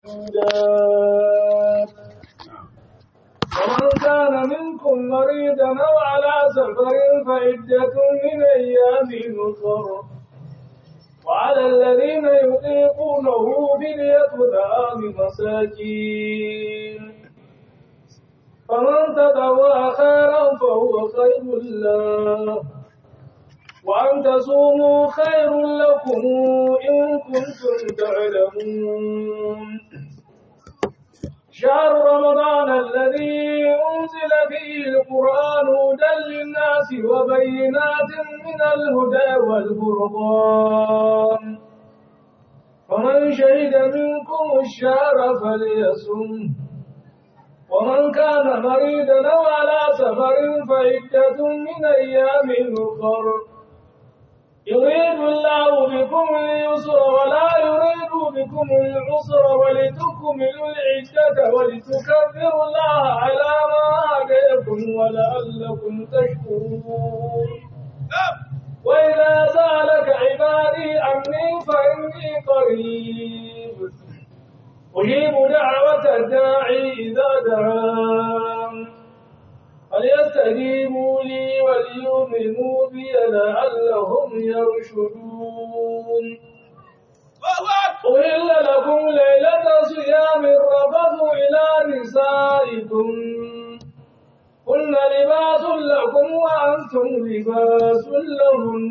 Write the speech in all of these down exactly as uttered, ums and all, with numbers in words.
ومن كان منكم مريضا أو على سفر فعدة من أيام أخر وعلى الذين يطيقونه فدية طعام مساكين فمن تطوع خيرا فهو خير له وأن تصوموا خير لكم إن كنتم تعلمون شهر رمضان الذي أنزل فيه القرآن هدى للناس وبينات من الهدى والفرقان فمن شهد منكم الشهر فليصم ومن كان مريضا أو على سفر فعدة من أيام أخر يريد الله بكم اليسر ولا يريد بكم العسر ولتكملوا العدة ولتكبروا الله على ما هداكم ولعلكم تشكرون وإذا سألك عبادي عني فإني قريب أجيب دعوة الداعي إذا دعان فليستجيبوا لي وليؤمنوا بي لعلهم يرشدون أحل لكم ليلة صيام الرفث إلى نسائكم هن لباس لكم وأنتم لباس لهن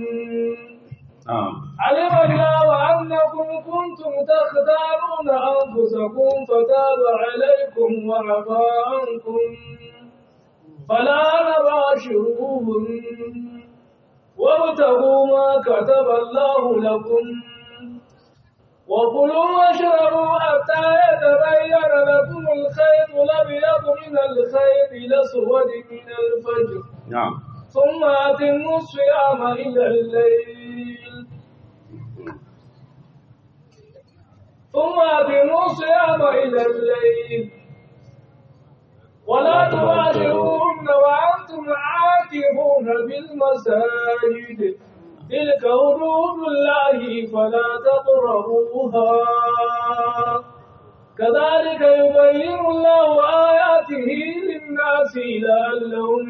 علم الله أنكم كنتم تختارون أنفسكم فتاب عليكم وعفى عنكم فلا تباشروهن وابتغوا ما كتب الله لكم وكلوا واشربوا حتى يتبين لكم الخيط الأبيض من الخيط الأسود من الفجر نعم ثم أتموا الصيام إلى الليل ثم أتموا الصيام إلى الليل ولا تباشروهن وأنتم عاكفون بالمساجد تلك حدود الله فلا تقربوها كذلك يبين الله آياته للناس لعلهم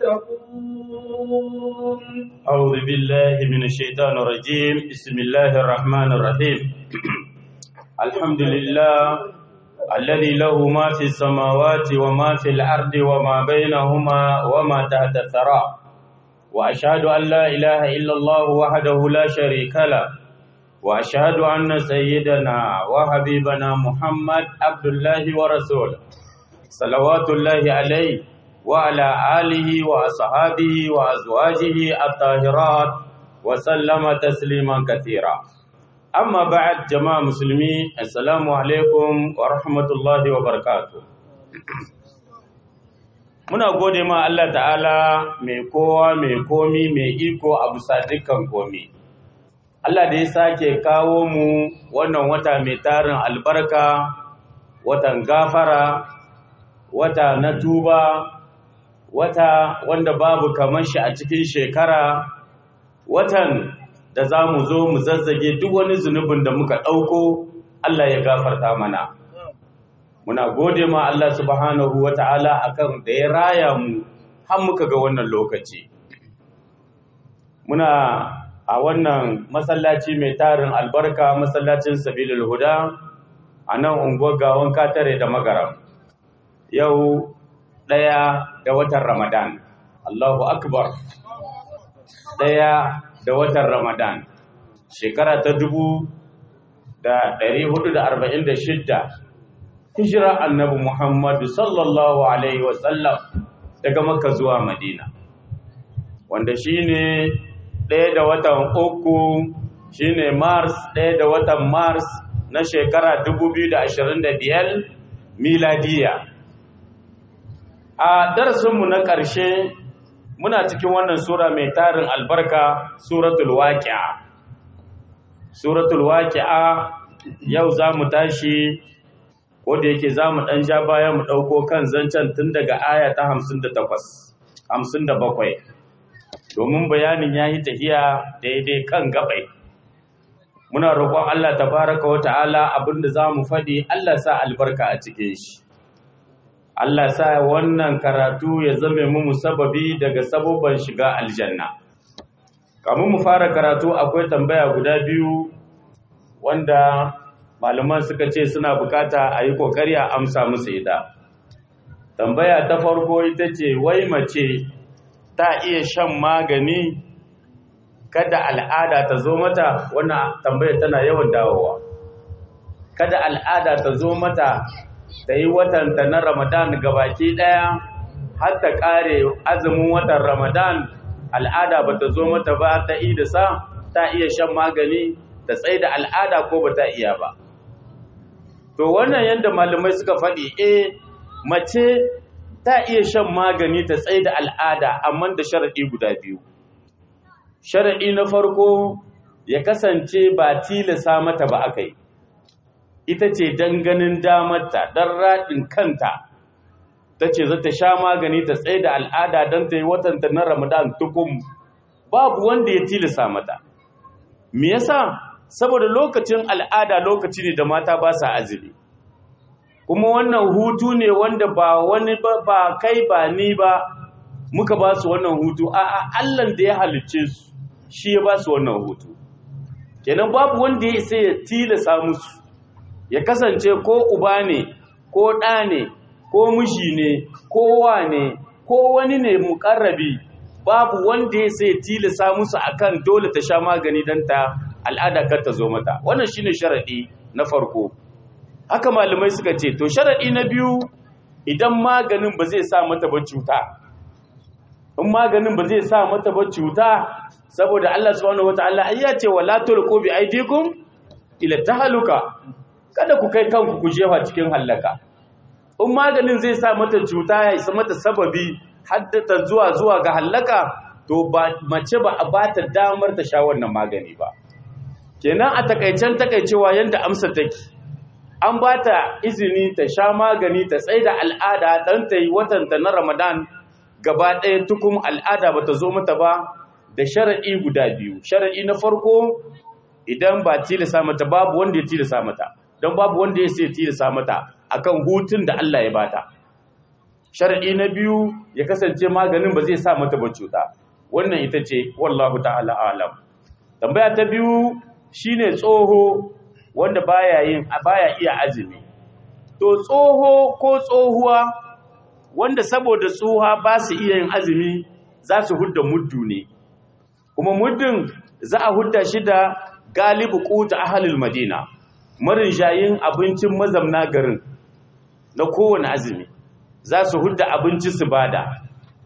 يتقون. أعوذ بالله من الشيطان الرجيم. بسم الله الرحمن الرحيم. الحمد لله الذي له ما في السماوات وما في الأرض وما بينهما وما تحت الثرى وأشهد أن لا إله إلا الله وحده لا شريك له وأشهد أن سيدنا وحبيبنا محمد عبد الله ورسوله صلوات الله عليه وعلى آله وأصحابه وأزواجه الطاهرات وسلم تسليما كثيرا. Amma ba'ad jama'a musulmi, assalamu alaikum wa rahmatullahi wa barakatuh. Muna gode ma Allah ta'ala mai kowa mai komi mai iko a bisa dukkan komi. Allah da ya sake kawo mu wannan wata mai tarin albarka, watan gafara, wata na tuba, wata wanda babu kamar shi a cikin shekara, watan da za mu zo mu zazzage duk wani zunubin da muka ɗauko Allah ya gafarta mana. Muna gode ma Allah subhanahu wa ta'ala akan da ya raya mu har muka ga wannan lokaci. Muna a wannan masallaci mai tarin albarka, masallacin Sabilul Huda a nan unguwar Gawon Katare da Magaram. Yau ɗaya da watan Ramadan. Allahu Akbar. Ɗaya da watan Ramadan, shekara ta dubu da ɗari hudu da arba'in da shidda, hijira annabi Muhammadu sallallahu Alaihi wasallam daga Makka zuwa Madina, wanda shi ne ɗaya da watan uku, shi ne Mars, ɗaya da watan Mars na shekara dubu biyu da ashirin da biyar miladiya. A darasinmu na ƙarshe, muna cikin wannan sura mai tarin albarka, suratul waqi'a. Suratul waqi'a yau zamu tashi, ko da yake zamu dan ja baya mu dauko kan zancen tun daga aya ta hamsin da takwas, hamsin da bakwai. Domin bayanin yayi tahiya daidai kan gabai. muna roƙon Allah tabaraka wa ta'ala abinda zamu faɗi Allah sa albarka a cikin shi Allah sa wannan karatu ya zame mu musababi daga sababban shiga aljanna kamun mu fara karatu akwai tambaya guda biyu wanda malaman suka ce suna bukata a yi kokari a amsa musu ita tambaya ta farko ita ce wai mace ta iya shan magani kada al'ada ta zo mata wannan tambaya tana yawan dawowa kada al'ada ta zo mata ta yi watanta na Ramadan gabaki daya har ta kare azumin watan Ramadan al'ada ba ta zo mata ba ta yi da sa ta iya shan magani ta tsaye da al'ada ko ba ta iya ba to wannan yanda malamai suka faɗi eh mace ta iya shan magani ta tsaye da al'ada amma da sharadi guda biyu sharadi na farko ya kasance ba tilasa mata ba akai ita ce dan ganin damarta dan radin kanta tace za ta sha magani ta tsaye da al'ada dan ta yi watanta na Ramadan tukum babu wanda ya tilasa mata me yasa saboda lokacin al'ada lokaci ne da mata ba sa azumi kuma wannan hutu ne wanda ba wani ba, ba kai ba ni ba muka ba su wannan hutu a'a Allah da ya halicce su shi ya ba su wannan hutu kenan babu wanda ya sai ya tilasa musu ya kasance ko uba ne ko ɗa ne ko miji ne ko wa ne ko wani ne muƙarrabi babu wanda ya sai ya tilasa musu akan dole ta sha magani dan ta al'ada kar ta zo mata wannan shine sharadi na farko haka malamai suka ce to sharadi na biyu idan maganin ba zai sa mata ba cuta in maganin ba zai sa mata ba cuta saboda Allah subhanahu wataala ai ya ce wala tulqu bi aidikum ila tahaluka kada ku kai kanku ku jefa cikin halaka in maganin zai sa mata cuta ya isa mata sababi haddata zuwa zuwa ga halaka to ba mace ba a bata damar ta sha wannan magani ba kenan a takaicen takaicewa yanda amsa take an bata izini ta sha magani ta tsaida al'ada dan ta yi watanta na Ramadan gaba ɗaya tukum al'ada bata zo mata ba da shar'i guda biyu shar'i na farko idan ba tilasa mata babu wanda ya tilasa mata dan babu wanda ya sai tilasa mata akan hutun da Allah ya bata shar'i na biyu ya kasance maganin ba zai sa mata ba cuta wannan ita ce wallahu ta'ala alam tambaya ta biyu shine tsoho wanda baya yin baya iya azumi to tsoho ko tsohuwa wanda saboda tsoha ba su iya yin azumi za su hudda muddu ne kuma muddin za a hudda shi da galibu qutu ahlul madina marin jayin abincin mazamna garin na kowane azumi za su hudda abinci su bada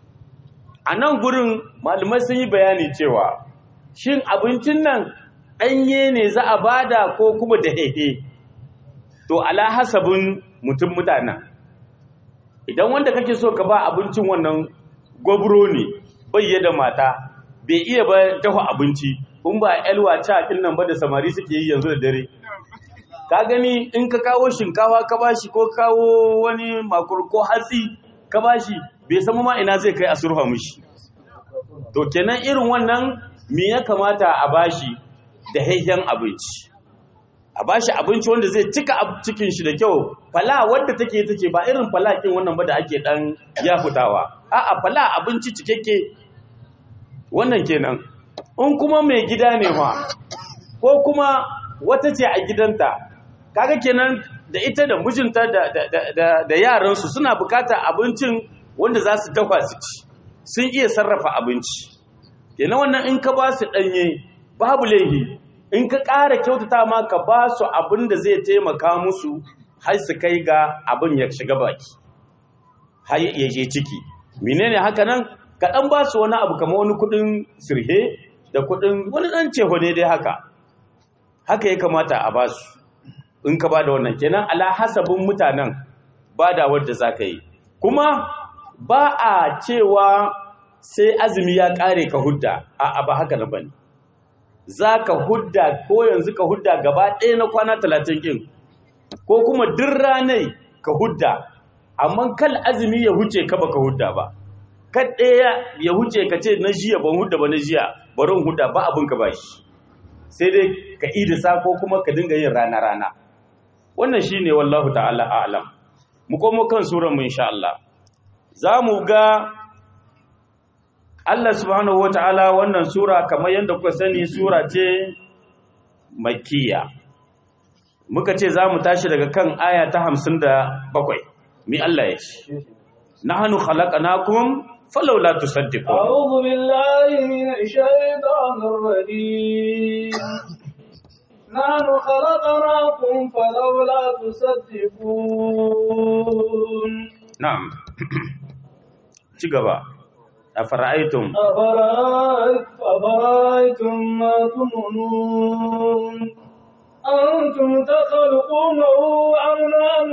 a nan gurin malamai sun yi bayani cewa shin abincin nan ɗanye ne za a bada ko kuma da hehe to ala hasabin mutum mutanen idan wanda kake so ka ba abincin wannan gwabro ne bai da mata bai iya ba dafa abinci in ba elwa ta kin nan ba da samari suke yi yanzu da dare ka gani in ka kawo shinkawa ka bashi ko kawo wani makur ko hatsi ka bashi bai san ma ina zai kai a surfa mishi to kenan irin wannan me ya kamata a bashi da hayyan abinci a bashi abinci wanda zai cika cikin shi da kyau fala wanda take take ba irin falakin wannan ba da ake dan ya fitawa a'a fala abinci cikakke wannan kenan in kuma mai gida ne ma ko kuma wata ce a gidanta kaga kenan da ita da mijinta da da da, da yaran su suna bukata abincin wanda za su dafa su ci sun iya sarrafa abinci kenan wannan in ka ba su danye babu laihi in ka ƙara kyautata ma ka ba su abin da zai taimaka musu har su kai ga abin ya shiga baki har ya je ciki menene haka nan ka dan ba su wani abu kamar wani kudin sirhe da kudin wani dan ceho ne dai haka haka ya kamata a ba su in ka ba da wannan kenan ala hasabin mutanen ba da wanda zaka yi kuma ba a cewa sai azumi ya kare ka hudda a ba haka nan bane za ka hudda ko yanzu ka hudda gaba ɗaya na kwana talatin ɗin ko kuma duk ranai ka hudda amma kal azumi ya huce ka baka hudda ba kad ɗaya ya huce ka ce na jiya ban hudda ba na jiya barin hudda ba abin ka ba shi sai dai ka idisa ko kuma ka dinga yin rana-rana wannan shine wallahu ta'ala a'lam mu komo kan surar mu insha Allah za mu ga Allah subhanahu wata'ala wannan sura kamar yadda kuka sani sura ce makkiya muka ce za mu tashi daga kan aya ta hamsin da bakwai mi Allah ya ce nahnu khalaqnakum falawla tusaddiqun a'udhu billahi minash shaitanir rajim nahnu khalaqnakum falawla tusaddiqun na'am ci gaba afara'aytum afara'aytum ma tumunun أنتم تخلقونه أم نحن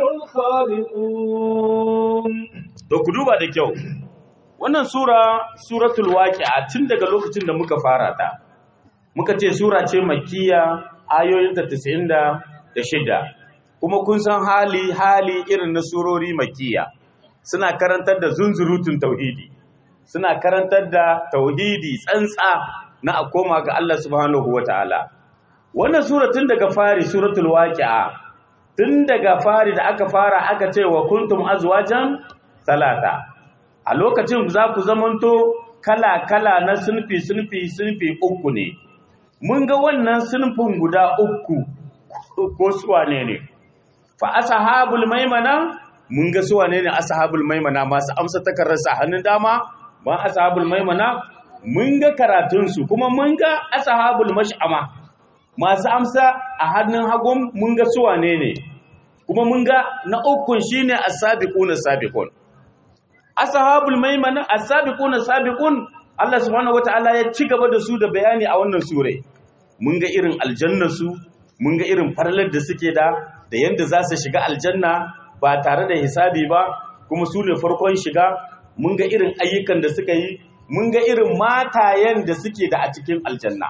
الخالقون. To ku duba da kyau wannan sura suratul waqi'a tun daga lokacin da muka fara ta muka ce sura ce makkiya ayoyinta tis'in da shida kuma kun san hali hali irin na surori makkiya suna karantar da zunzurutun tauhidi suna karantar da tauhidi tsantsa na a koma ga Allah subhanahu wataala wannan sura tun daga fari suratul waqi'a tun daga fari da aka fara aka ce wa kuntum azwajan talata a lokacin za ku zamanto kala kala na sunfi sunfi sunfi uku ne mun ga wannan sunfin guda uku ko suwane ne fa ashabul maimana mun ga suwane ne ashabul maimana masu amsa takarrarsa hannun dama ba ashabul maimana mun ga karatun su kuma mun ga ashabul mash'ama masu amsa a hannun hagun mun ga suwane ne kuma mun ga na ukun shine as-sabiquna sabiqun ashabul maimana as-sabiquna sabiqun Allah subhanahu wataala ya ci gaba da su da bayani a wannan sure mun ga irin aljanna su mun ga irin farlar da suke da da yanda za su shiga aljanna ba tare da hisabi ba kuma su ne farkon shiga mun ga irin ayyukan da suka yi mun ga irin matayen da suke da a cikin aljanna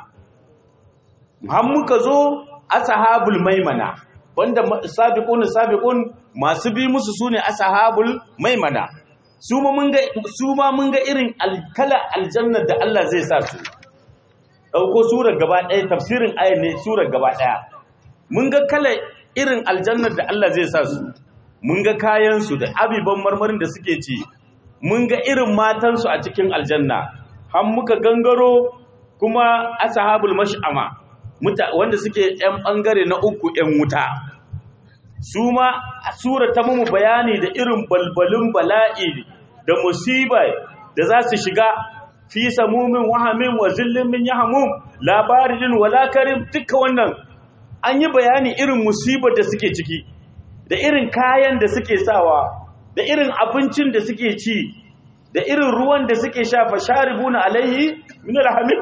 har muka zo ashabul maimana wanda sabiqun sabiqun masu bi musu sune ashabul maimana su ma mun ga su ma mun ga irin alkala aljanna da Allah zai sa su dauko surar gaba ɗaya tafsirin ayat ne surar gaba ɗaya mun ga kala irin aljanna da Allah zai sa su mun ga kayan su da abiban marmarin da suke ci mun ga irin matan su a cikin aljanna har muka gangaro kuma ashabul mash'ama wanda suke ‘yan ɓangare na uku ‘yan wuta, su ma sura ta mu bayani da irin balbalin bala'i da musiba da za su shiga fi samumin wahamin wa zillin min yahamum labarin walakarin duka wannan an yi bayani irin musibar da suke ciki da irin kayan da suke sawa da irin abincin da suke ci da irin ruwan da suke shafa sharibuna alaihi min alhamid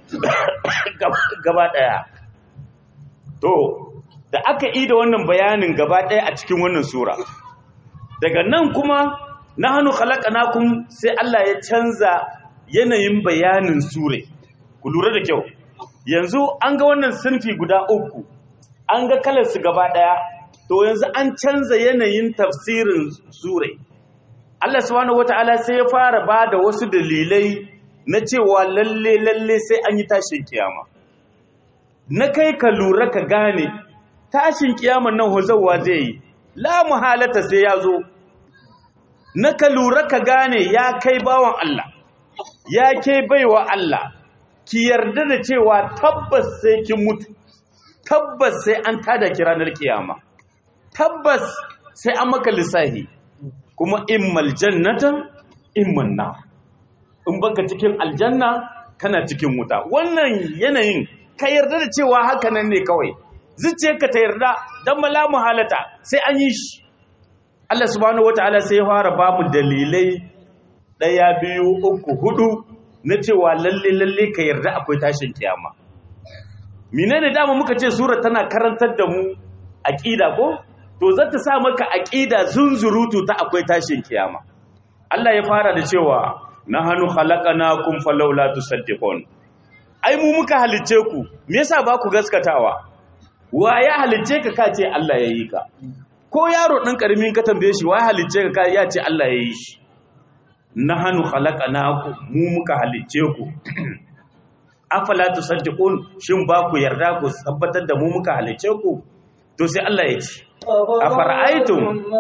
gaba ɗaya. To, da aka yi da wannan bayanin gaba ɗaya a cikin wannan sura, daga nan kuma na hannu khalaqnakum sai Allah ya canza yanayin bayanin sure. Ku lura da kyau, yanzu an ga wannan sinfi guda uku, an ga kalarsu gaba ɗaya, to yanzu an canza yanayin tafsirin sure. Allah subhanahu wata'ala sai ya fara ba da wasu dalilai na cewa lalle lalle sai an yi tashin kiyama. Na kai ka lura ka gane tashin kiyaman nan hozawa zai yi la muhalata sai ya zo na ka lura ka gane ya kai bawan Allah ya kai baiwa Allah ki yarda da cewa tabbas sai kin mutu tabbas sai an tada ki ranar kiyama tabbas sai an maka lissahi kuma immal jannatan imman nar in baka cikin aljanna kana cikin wuta wannan yanayin ka yarda da cewa haka nan ne kawai zuciyarka ta yarda dan mala muhalata sai an yi shi Allah subhanahu wataala sai ya fara ba mu dalilai daya biyu uku hudu na cewa lalle lalle ka yarda akwai tashin kiyama menene dama muka ce sura tana karantar da mu aqida ko to zata sa maka aqida zunzurutu ta akwai tashin kiyama Allah ya fara da cewa nahanu khalaqnakum falawla tusaddiqun ai mu muka halicce ku me yasa ba ku gaskatawa wa ya halicce ka kace Allah yayi ka ko yaro ɗan ƙaramin ka tambaye shi wa halicce ka ya ce Allah ya yi shi nahanu khalaqnakum mu muka halicce ku afala tusaddiqun shin ba ku yarda ku tabbatar da mu muka halice ku to sai Allah ya ce afara'aytum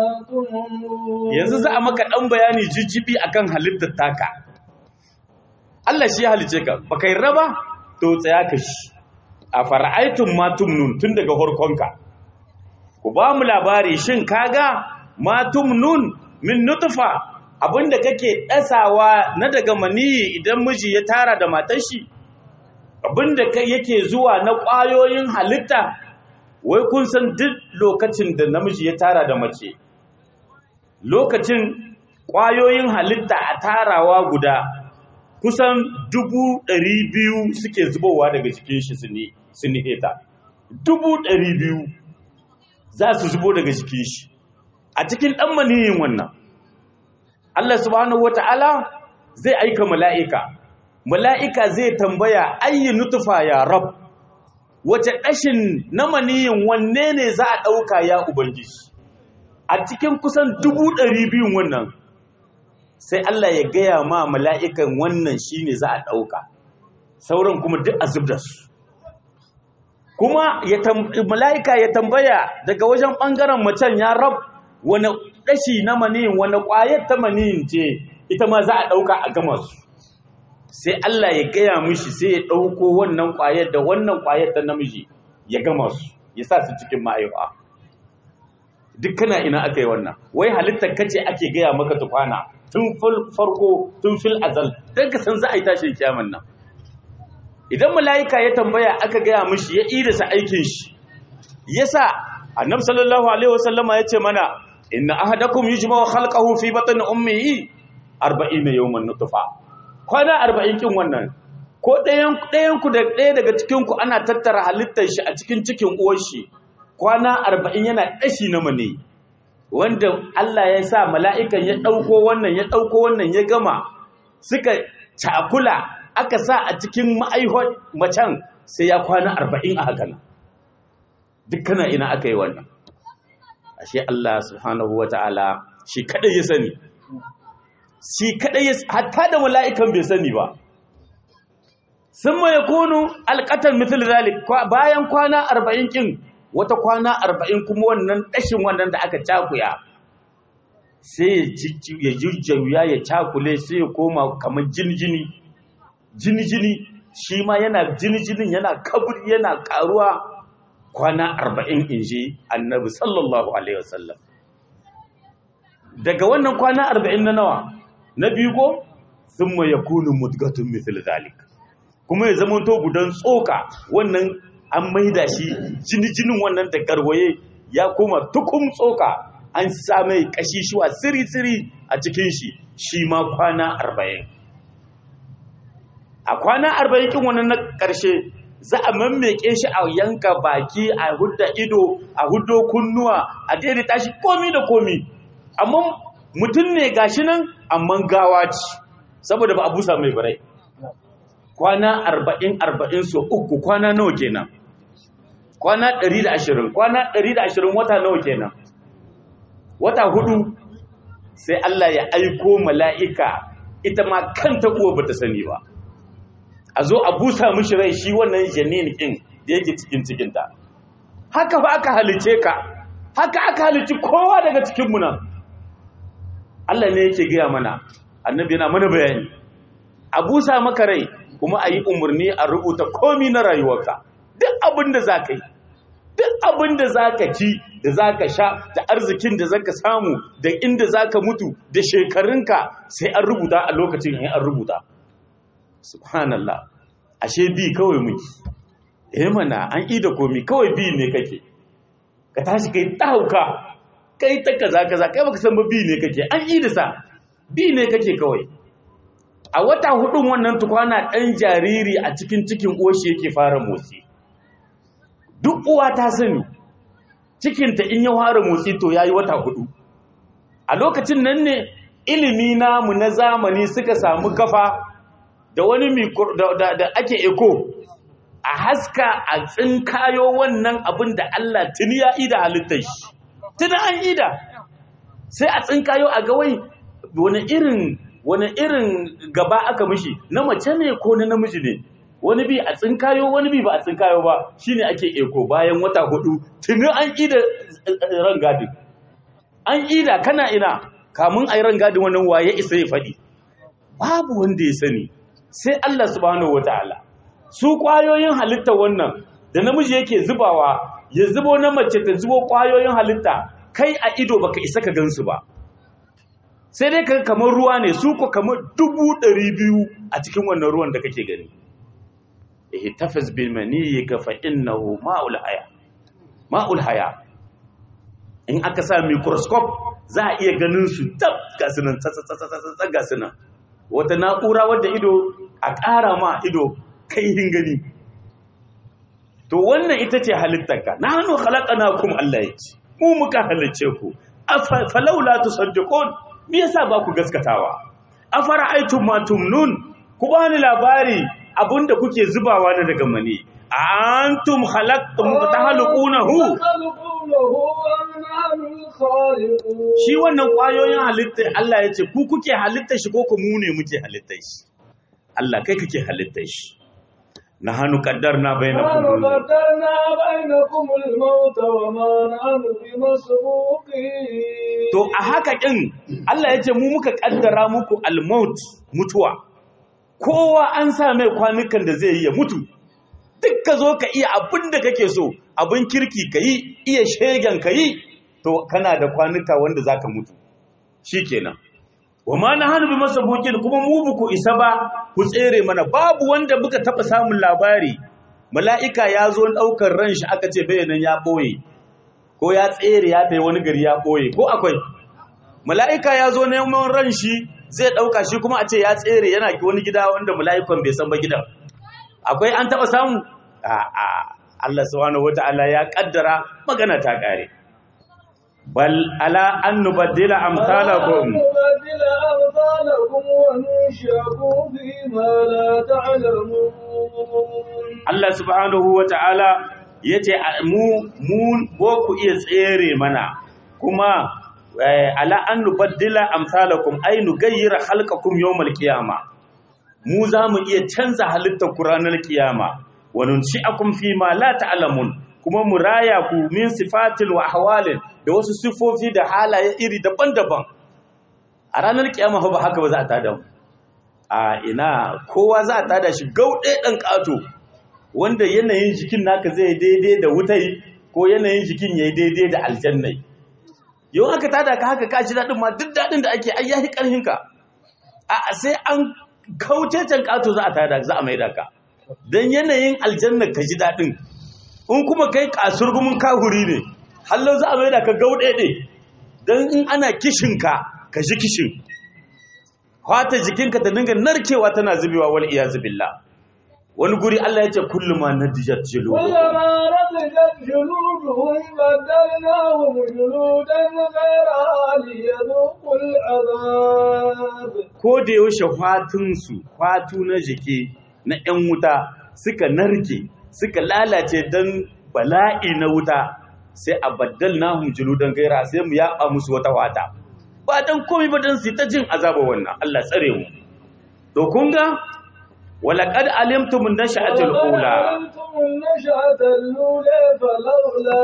yanzu za a maka dan bayani jijjibi akan halittar taka Allah shi ya halice ka baka yarda ba to tsaya ka shi afara'aytum ma tumnun tun daga horkonka ku ba mu labari shin kaga ma tumnun min nutfa abinda kake dasawa na daga maniyi idan miji ya tara da matar shi abinda kai yake zuwa na ƙwayoyin halitta wai kun san duk lokacin da namiji ya tara da mace lokacin ƙwayoyin halitta a tarawa guda kusan dubu ɗari biyu suke zubowa daga jikin shi su niheta dubu ɗari biyu za su zubo daga jikin shi a cikin ɗan maniyin wannan Allah subhanahu wata'ala zai aika mala'ika mala'ika zai tambaya ayyi nutufa ya rab wace ɗashin na maniyin wanne ne za a ɗauka ya ubangiji a cikin kusan dubu ɗari biyun wannan sai Allah ya gaya ma mala'ikan wannan shi ne za a ɗauka sauran kuma duk a zub da su kuma mala'ika ya tambaya daga wajen ɓangaren macen ya rab wani ɗashi na maniyin wani ƙwayar ta maniyin ce ita ma za a ɗauka a gama su sai Allah ya gaya mishi sai ya ɗauko wannan ƙwayar da wannan ƙwayar ta namiji ya gama su ya sa su cikin ma'aiwa duk kana ina aka yi wannan wai halittar kace ake gaya maka tukwana tun farko tun fil azal don ka san za a yi tashin kyaman nan idan mala'ika ya tambaya aka gaya mishi ya idasa aikin shi yasa annabi sallallahu alaihi wasallama ya ce mana inna ahadakum yujma'u khalqahu fi batni ummihi arba'ina yawman nutfa kwana arba'in kin wannan ko ɗayan ɗayan ku da ɗaya daga cikin ku ana tattara halittar shi a cikin cikin uwar shi kwana arba'in yana dashi na mane wanda Allah ya sa mala'ikan ya dauko wannan ya dauko wannan ya gama suka cakula aka sa a cikin ma'aihot macen sai ya kwana arba'in a haka dukkana ina aka yi wannan ashe Allah subhanahu wata'ala shi kadai ya sani shi kadai hatta da mala'ikan bai sani ba sun mai kunu alƙatar misal zalik bayan kwana arba'in kin wata kwana arba'in kuma wannan ɗashin wannan da aka cakuya sai ya jujjuya ya cakule sai ya koma kamar jini-jini jini-jini shi ma yana jini-jinin yana kaburi yana ƙaruwa kwana arba'in in ji annabi sallallahu alaihi wasallam daga wannan kwana arba'in na nawa na biyu ko sun ma ya kunu mutgatun misal zalik kuma ya zama to gudan tsoka wannan an maida shi jini-jinin wannan da garwaye ya koma tukum tsoka an sa mai kashi shuwa siri-siri a cikin shi shi ma kwana arba'in a kwana arba'in kin wannan na ƙarshe za a mammeke shi a yanka baki a hudda ido a huddo kunnuwa a daidaita shi komi da komi amma mutum ne gashi nan amma gawa ce saboda ba a busa mai barai kwana arba'in arba'in so uku kwana nawa kenan kwana ɗari da ashirin kwana ɗari da ashirin wata nawa kenan wata hudu sai Allah ya aiko mala'ika ita ma kanta uwa bata sani ba a zo a busa mishi rai shi wannan janin ɗin da yake cikin cikinta haka fa aka halice ka haka aka halici kowa daga cikinmu nan Allah ne yake gaya mana annabi yana mana bayani a busa maka rai kuma a yi umarni a rubuta komi na rayuwarka duk abin da za ka yi duk abin da za ka ci da za ka sha da arzikin da za ka samu da inda za ka mutu da shekarunka sai an rubuta a lokacin in an rubuta subhanallah ashe bi kawai muke eh mana an yi da komi kawai bi ne kake ka tashi kai ta hauka kai ta kaza kaza kai baka san ba bi ne kake an yi da sa bi ne kake kawai a wata hudun wannan tukwana dan jariri a cikin cikin uwarshi yake fara motsi duk uwa ta sani cikinta in ya fara motsi to yayi wata hudu a lokacin nan ne ilimi namu na zamani suka samu kafa da wani da, da ake eko a haska a tsinkayo wannan abin da Allah tuni ya ida halittar shi tuni an ida sai a tsinkayo a gawai wani irin wani irin gaba aka mishi na mace ne ko na namiji ne wani bi a tsinkayo wani bi ba a tsinkayo ba shine ake eko bayan wata hudu tuni an ida rangadin an ida kana ina kamun ayi rangadin wannan waye isa ya fadi babu wanda ya sani sai Allah subhanahu wataala su kwayoyin halitta wannan da namiji yake zubawa ya zubo na mace ta zubo kwayoyin halitta kai a ido baka isa ka gansu ba sai dai ka kamar ruwa ne su ko kamar dubu ɗari biyu a cikin wannan ruwan da kake gani ihtafaz bil maniyika fa innahu ma'ul haya ma'ul haya in aka sa microscope za a iya ganin su tab ga sunan tsatsatsatsa ga sunan wata na'ura wadda ido a ƙara ma ido kai gani to wannan ita ce halittarka nahnu khalaqnakum Allah yace mu muka halicce ku falaula tusaddiqun me yasa ba ku gaskatawa afara aitum ma tumnun ku bani labari abinda kuke zubawa ne daga mani antum khalaqtum tahluqunahu shi wannan kwayoyin halitta Allah yace ku kuke halitta shi ko ku mu ne muke halitta shi Allah kai kake halitta shi nahnu qaddarna bainakum qaddarna bainakum al-maut wa ma nahnu bimasbuqin to a haka kin Allah yace mu muka kaddara muku al-maut mutuwa kowa an sa mai kwanukan da zai yi ya mutu duk ka zo ka iya abin da kake so abin kirki ka yi iya shegen ka yi to kana da kwanuka wanda za ka mutu shi kenan wa ma na hannu bi masa bukin kuma mu buku isa ba ku tsere mana babu wanda muka taɓa samun labari mala'ika ya zo ɗaukar ran shi aka ce bayanan ya ɓoye ko ya tsere ya ta yi wani gari ya ɓoye ko akwai mala'ika ya zo neman ran shi zai ɗauka shi kuma a ce ya tsere yana wani gida wanda mala'ikan bai san ba gidan akwai an taɓa samu a Allah subhanahu wata'ala ya kaddara magana ta kare bal ala an nubaddila amsalakum nubaddila amsalakum wa nunshakum bima la ta'lamun Allah subhanahu wata'ala yace mu mu bo ku iya tsere mana kuma ala an nubaddila amsalakum ay nugayyira khalqakum yawmal qiyamah mu za mu iya canza halittar ku ranar kiyama wa nunshi'akum fi ma la ta'lamun kuma mu raya ku min sifatin wa ahwalin da wasu sifofi da halaye iri daban-daban a ranar kiyama fa ba haka ba za a tada mu a ina kowa za a tada shi gauɗe dan kato wanda yanayin jikin naka zai daidai da wutai ko yanayin jikin yayi daidai da aljannai yau aka tada ka haka ka ji dadin ma duk dadin da ake ai yahi karhin ka a sai an kauce can kato za a tada za a maida ka dan yanayin aljanna ka ji dadin in kuma kai kasurgumin kahuri ne hallo za a maida ka gaude ne dan in ana kishin ka ka ji kishin fata jikinka ta dinga narkewa tana zubewa wal iyaz billah wani guri Allah ya ce kullu ma nadijat juluduhum kullama nadijat juluduhum badalnahum juludan ghayra liyadhuqul adhab ko da yaushe fatun su fatu na jiki na ƴan wuta suka narke suka lalace dan bala'i na wuta sai a baddalnahum juludan ghayra sai mu yaba musu wata wata ba dan komai ba dan su ta jin azaba wannan Allah tsare mu to kun ga ولقد علمتم النشأة الأولى علمتم النشأة الأولى فلولا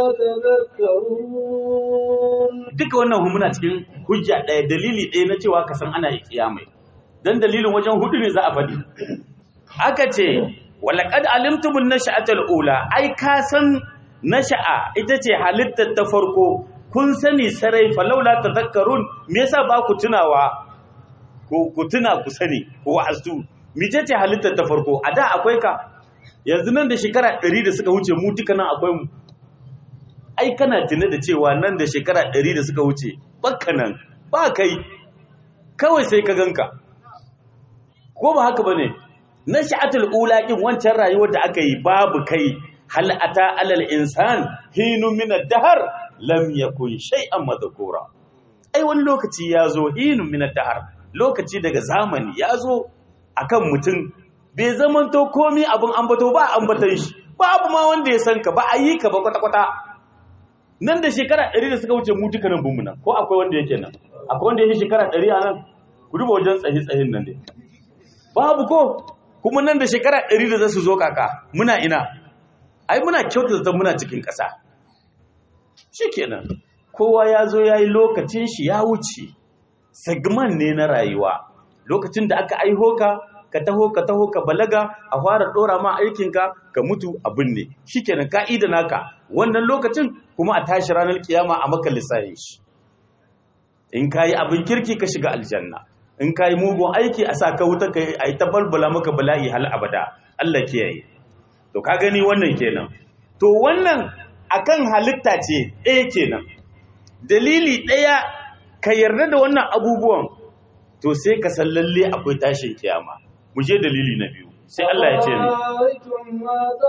تذكرون duka wannan muna cikin hujja ɗaya dalili ɗaya na cewa ka san ana kiyamai dan dalilin wajen hudu ne za a faɗi aka ce walaqad alimtum an-nash'ata al-ula ai ka san nasha'a ita ce halittar ta farko kun sani sarai falaula tadhakkarun me yasa ba ku tunawa ko ku tuna ku sani ko wa'azu mice ce halittar ta farko a da akwai ka yanzu nan da shekara ɗari da suka wuce mu duka nan akwai mu ai kana tuna da cewa nan da shekara ɗari da suka wuce bakka nan ba kai kawai sai ka ganka ko ba haka bane nash'atul ula kin wancan rayuwar da aka yi babu kai hal ata alal insan hinu min ad-dahr lam yakun shay'an madhkura ai wani lokaci yazo hinu min ad-dahr lokaci daga zamani yazo akan mutum bai zamanto komi abin ambato ba ambatan shi babu ma wanda ya san ka ba a yi ka ba kwata-kwata nan da shekara ɗari da suka wuce mu duka nan bunmu nan ko akwai wanda yake nan akwai wanda yake shekara ɗari a nan ku duba wajen tsaye-tsayen nan dai babu ko kuma nan da shekara ɗari da za su zo kaka muna ina ai muna kyautata muna cikin ƙasa shikenan kowa ya zo ya yi lokacin shi ya wuce segment ne na rayuwa lokacin da aka aiho ka ka taho ka taho ka balaga a fara ɗora ma aikinka ka mutu abin ne shikenan ka'ida naka wannan lokacin kuma a tashi ranar kiyama a maka lissahin shi in ka yi abin kirki ka shiga aljanna in ka yi mugun aiki a sa ka wuta ka yi ta balbala maka bala'i hal abada Allah kiyaye to ka gani wannan kenan to wannan akan halitta ce ɗaya kenan dalili ɗaya ka yarda da wannan abubuwan to sai ka san lalle akwai tashin kiyama mu je dalili na biyu sai Allah ya ce ni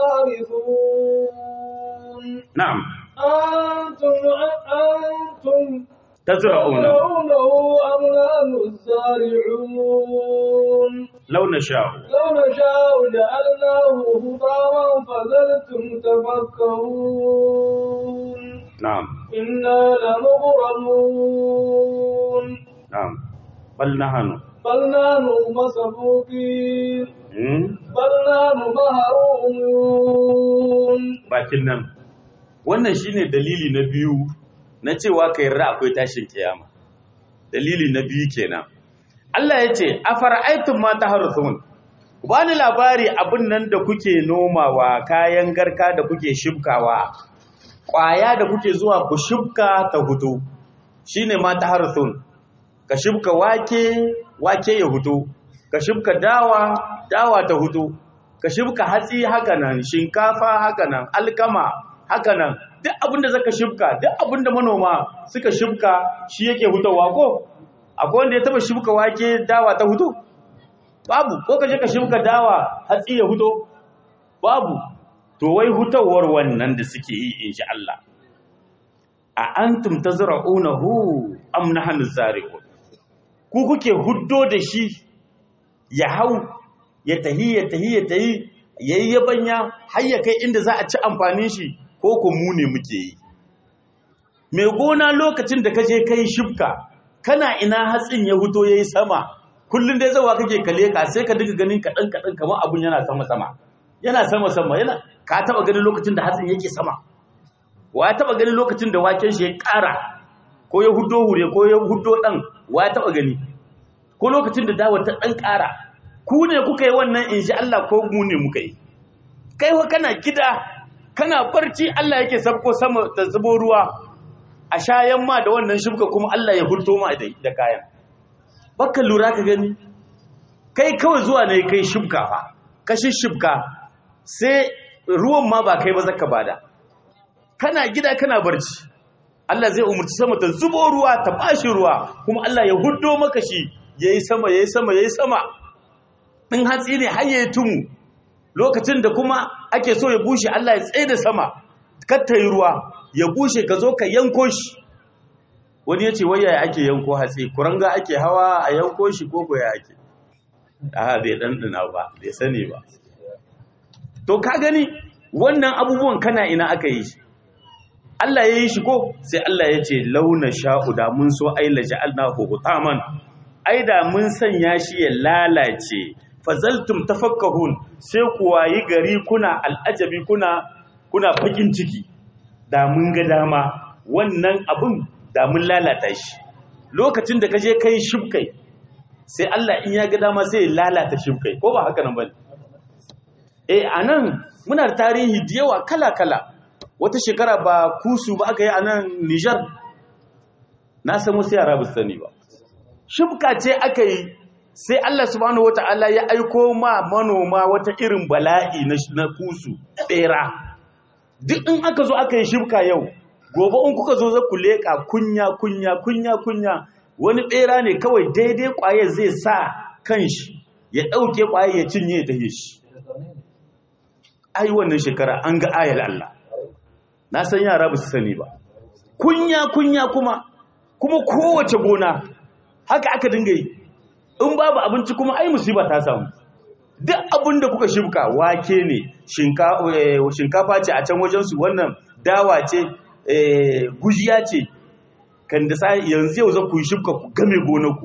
na'am antum antum tazra'una am la nuzari'un law nasha'u law nasha'u ja'alnahu hudaman fadhaltum tafakkarun na'am inna lamughramun na'am bal nahnu بل نحن مسبوقين hmm بل نحن محرومون bakin nan wannan shine dalili na biyu na cewa ka yarda akwai tashin kiyama dalili na biyu kenan Allah ya ce afara'aytum ma taharuthun ku bani labari abin nan da kuke nomawa kayan garka da kuke shibkawa kwaya da kuke zuwa ku shibka ta hutu shine ma taharuthun ka shibka wake wake ya hutu ka shibka dawa dawa ta hutu ka shibka hatsi haka nan shinkafa haka nan alkama haka nan duk abinda zaka shibka duk abinda manoma suka shibka shi yake hutawa ko akwai wanda ya taba shibka wake dawa ta hutu babu ko kaje ka shibka dawa hatsi ya huto babu to wai hutawar wannan da suke yi insha Allah a antum tazra'unahu am nahnu zari'un ku kuke huddo da shi ya hau ya tahi ya tahi ya tahi yayi yabanya har ya kai inda za a ci amfanin shi ko ko mu ne muke yi mai gona lokacin da kaje kai shibka kana ina hatsin ya huto yayi sama kullun dai zawa kake kale ka sai ka dinga ganin kadan kadan kamar abun yana sama sama yana sama sama yana ka taba ganin lokacin da hatsin yake sama wa ya taba ganin lokacin da waken shi ya ƙara ko ya hudo hure ko ya hudo dan wa ya taba gani ko lokacin da dawo ta dan ƙara ku ne kuka yi wannan insha Allah ko mu ne muka yi kai wa kana gida kana barci Allah yake sabko sama ta zubo ruwa a shayan ma da wannan shibka kuma Allah ya hurto ma da kayan baka lura ka gani kai kawai zuwa ne kai shibka fa ka shibka sai ruwan ma ba kai ba zaka bada kana gida kana barci Allah zai umurci sama ta zubo ruwa ta bashi ruwa kuma Allah ya huddo maka shi yayi sama yayi sama yayi sama din hatsi ne har yayi tumu lokacin da kuma ake so ya bushe Allah ya tsaye da sama kar ta yi ruwa ya bushe ka zo ka yanko shi wani yace wai yaya ake yanko hatsi kuranga ake hawa a yanko shi ko ko ya ake a bai dan dina ba bai sani ba to ka gani wannan abubuwan kana ina aka yi shi Allah ya yi shi ko sai Allah ya ce launa sha'u da mun so ai la ja'alnahu hutaman ai da mun sanya shi ya lalace fazaltum tafakkahun sai ku wayi gari kuna al'ajabi kuna kuna fakin ciki da mun ga dama wannan abun da mun lalata shi lokacin da kaje kai shibkai sai Allah in ya ga dama sai ya lalata shibkai ko ba haka nan bane eh anan muna da tarihi da yawa kala kala wata shekara ba kusu ba aka yi a nan Nijar na san wasu yara ba su sani ba shibka ce aka yi sai Allah subhanahu wata'ala ya aiko ma manoma wata irin bala'i na kusu tsera duk in aka zo aka yi shibka yau gobe in kuka zo za ku leƙa kunya kunya kunya kunya wani tsera ne kawai daidai ƙwaye zai sa kanshi ya ɗauke ƙwaye ya cinye ya tahe shi ai wannan shekara an ga ayar Allah na san yara ba su sani ba kunya kunya kuma kuma kowace gona haka aka dinga yi in babu abinci kuma ai musiba ta samu duk abin da kuka shibka wake ne shinkafa ce a can wajensu wannan dawa ce gujiya ce kan da sai yanzu yau za ku yi shibka ku game gonaku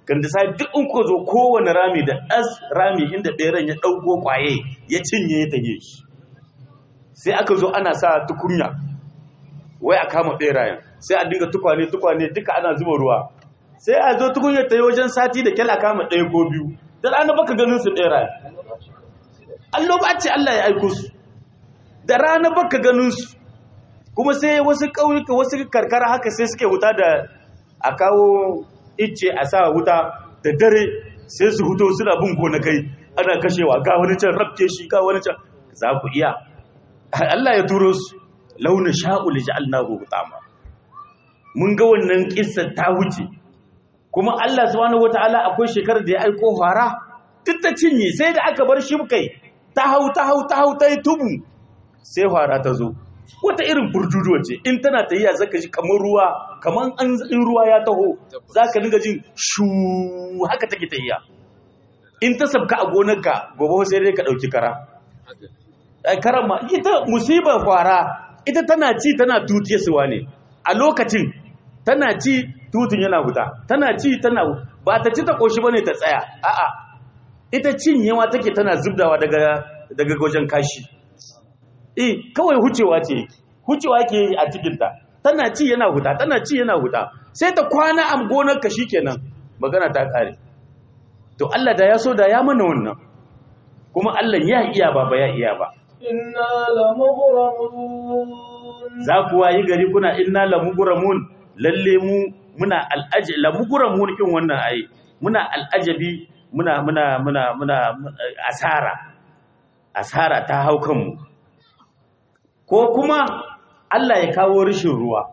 kan da sai duk in ko zo kowane rami da as rami inda beran ya dauko kwaye ya cinye ya tage shi sai aka zo ana sa tukunya wai a kama berayen sai a dinga tukwane tukwane duka ana zuba ruwa sai a zo tukunya ta yi wajen sati da kyala kama ɗaya ko biyu da rana baka ganin su berayen Allah ba ce Allah ya aiko su da rana baka ganin su kuma sai wasu ƙauyuka wasu karkara haka sai suke wuta da a kawo icce a sa wuta da dare sai su huto suna bin gonakai ana kashewa ga wani can rabke shi ga wani can za ku iya Allah ya turo su launa sha'ul ja'alnahu hutama mun ga wannan kissa ta wuce kuma Allah subhanahu wataala akwai shekarar da ya aiko fara duk ta cinye sai da aka bar shibkai ta hau ta hau ta hau ta yi tubu sai fara ta zo wata irin burduduwa ce in tana tayiya zaka ji kamar ruwa kamar an in ruwa ya taho zaka dinga jin shu haka take tayiya in ta sabka a gonarka gobe sai dai ka dauki kara ai karan ma ita musibar fara ita tana ci tana tutiye suwa ne a lokacin tana ci tutun yana huta tana ci tana ba ta ci ta koshi bane ta tsaya a'a ita cinyewa take tana zubdawa daga daga wajen kashi eh kawai hucewa ce hucewa ke a cikin ta tana ci yana huta tana ci yana huta sai ta kwana a gonar ka shikenan magana ta kare to Allah da ya so da ya mana wannan kuma Allah ya iya ba ba ya iya ba inna lamughramun za ku wayi gari kuna inna lamughramun lalle mu muna al'ajabi lamughramun kin wannan ai muna al'ajabi muna muna muna muna asara asara ta hau kanmu ko kuma Allah ya kawo rishin ruwa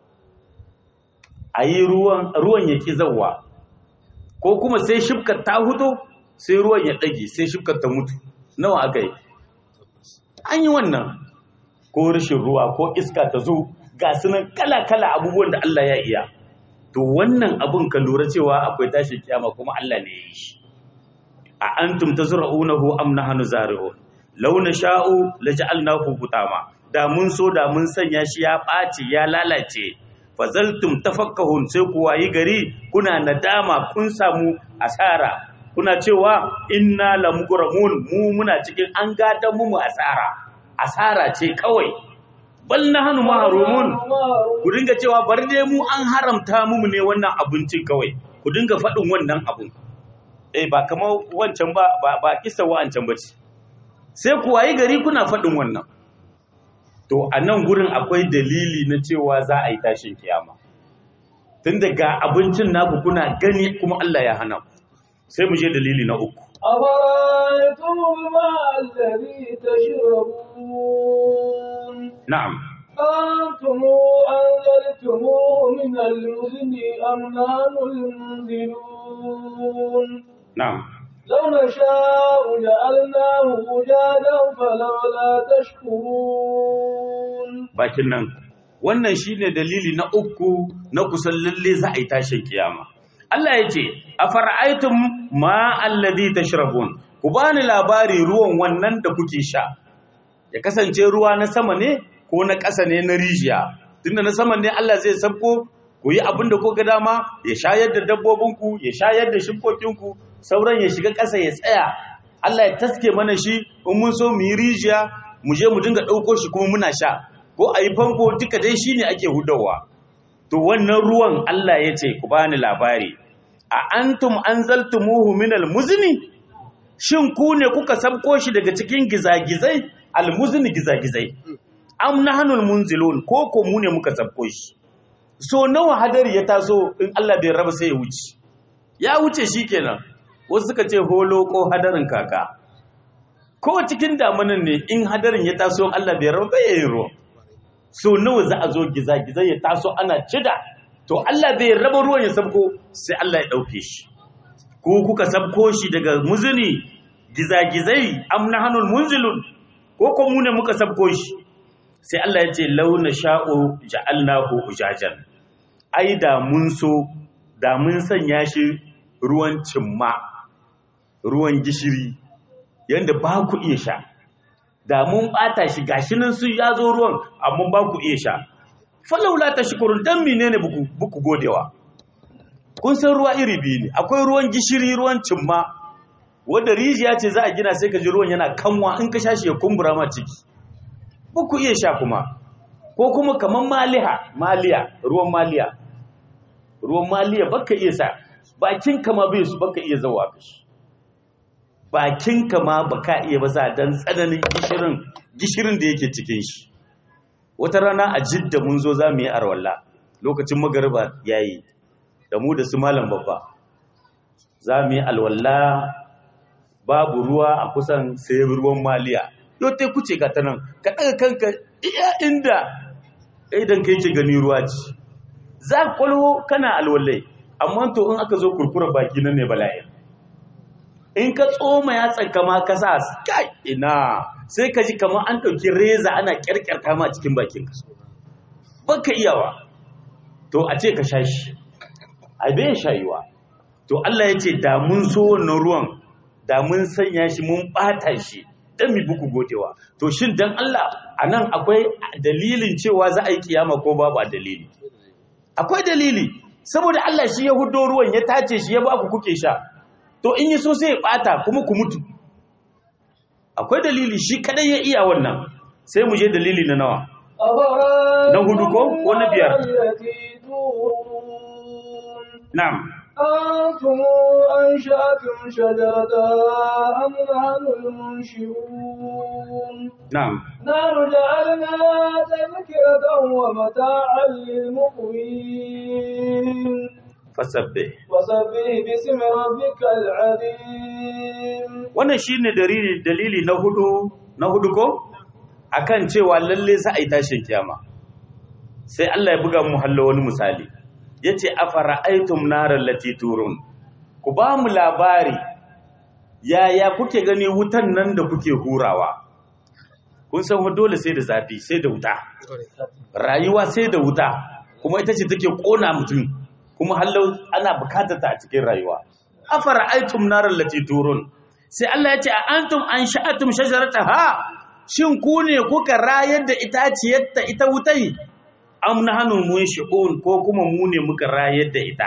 ayi ruwan ruwan yake zawwa ko kuma sai shibkar ta huto sai ruwan ya dage sai shibkar ta mutu nawa akai an yi wannan ko rishin ruwa ko iska ta zo ga sunan kala-kala abubuwan da Allah ya iya to wannan abun ka lura cewa akwai tashin kiyama kuma Allah ne ya yi shi a antum tazra'unahu am nahnu zari'un law nasha'u laj'alnahu hutama da mun so da mun sanya shi ya ɓaci ya lalace fazaltum tafakkahun sai ku wayi gari kuna nadama kun samu asara kuna cewa inna lamughramun mu muna cikin an gadan mu asara asara ce kawai bal nahnu mahrumun ku dinga cewa bari dai mu an haramta mu ne wannan abincin kawai ku dinga faɗin wannan abun eh ba kamar wancan ba ba kissa wancan bace sai ku wayi gari kuna faɗin wannan to a nan gurin akwai dalili na cewa za a yi tashin kiyama tun daga abincin naku kuna gani kuma Allah ya hana sai mu je dalili na uku أفرأيتم الماء الذي تشربون na'am أنتم أنزلتموه من المزن أم نحن المنزلون na'am لو نشاء جعلناه أجاجا فلولا تشكرون bakin nan wannan shine dalili na uku na kusan lalle za a yi tashin kiyama Allah ya ce afara'aytum ma alladhi tashrabun ku bani labari ruwan wannan da kuke sha ya kasance ruwa na sama ne ko na ƙasa ne na rijiya tunda na sama ne Allah zai sabko ku yi abin da kuka dama ya shayar da dabbobinku ya shayar da shimkokinku sauran ya shiga ƙasa ya tsaya Allah ya taske mana shi in mun so mu yi rijiya mu je mu dinga ɗauko shi kuma muna sha ko a yi famfo duka dai shi ne ake hudawa to wannan ruwan Allah ya ce ku bani labari a antum anzaltumuhu min almuzni shin ku ne kuka sabko shi daga cikin gizagizai almuzni gizagizai am nahnu almunzilun ko ko mu ne muka sabko shi so nawa hadari ya taso in Allah bai raba sai ya wuce ya wuce shikenan wasu suka ce holo ko hadarin kaka ko cikin damanin ne in hadarin ya taso Allah bai raba bai yi ruwa so nawa za a zo gizagizai ya taso ana cida to Allah bai raba ruwan ya sabko sai Allah ya dauke shi ko kuka sabko shi daga muzuni gizagizai am nahanul munzilun ko ko mu ne muka sabko shi sai Allah ya ce launa sha'u ja'alnahu ujajan ai da mun so da mun sanya shi ruwan cimma ruwan gishiri yanda ba ku iya sha da mun bata shi gashi nan su ya zo ruwan amma ba ku iya sha falaula tashkurun dan menene buku buku godewa kun san ruwa iri biyu ne, akwai ruwan gishiri ruwan cimma wanda rijiya ce za a gina sai ka ji ruwan yana kanwa in ka sha shi ya kumbura ma ciki ba ku iya sha kuma, ko kuma kaman maliha maliya ruwan maliya ruwan maliya baka iya sa bakin kama bai su baka iya zawa kashi bakin kama baka iya ba za dan tsananin gishirin gishirin da yake cikin shi. Wata rana a Jidda mun zo za mu yi arwalla lokacin magariba yayi da mu da su malam babba za mu yi alwalla babu ruwa a kusan sai ruwan maliya yau tai kuce ka tanan ka daga kanka iya inda idan kai ke gani ruwa ce za kwalwo kana alwallai amma to in aka zo kurkura baki nan ne bala'i in ka tsoma ya tsanka ma ka sa kai ina sai ka ji kamar an ɗauki reza ana ƙyarƙyarta ma cikin bakin ka baka iyawa to a ce ka sha shi a bai shayuwa. To Allah ya ce da mun so wannan ruwan da mun sanya shi mun ɓata shi dan mi buku godewa. To shin dan Allah anan akwai dalilin cewa za a yi kiyama ko babu a dalili? Akwai dalili saboda Allah shi ya hudo ruwan ya tace shi ya ba ku kuke sha. To in yi so sai ya ɓata kuma ku mutu. Akwai dalili shi kadai ya iya wannan. Sai mu je dalili na nawa? Na hudu ko ko na biyar? Na'am. أنتم أنشأتم شجرتها أم نحن المنشئون نعم. نحن جعلناها تذكرة ومتاعا للمقوين فسبح وسبح باسم ربك العظيم. wannan shine dalili dalili na hudu na hudu ko akan cewa lalle za a yi tashin kiyama. Sai Allah ya buga mu hallo wani misali yace afara'aytum naral lati turun, ku ba mu labari yaya kuke gani wutan nan da kuke hurawa. Kun san dole sai da zafi sai da wuta, rayuwa sai da wuta, kuma ita ce take kona mutum, kuma hallau ana bukatar ta a cikin rayuwa. Afara'aytum naral lati turun, sai Allah yace a antum ansha'atum shajarataha, shin ku ne kuka rayar da itaciyar ta ita wutai, am nahnu munshi'un, ko kuma mu ne muka rayar da ita.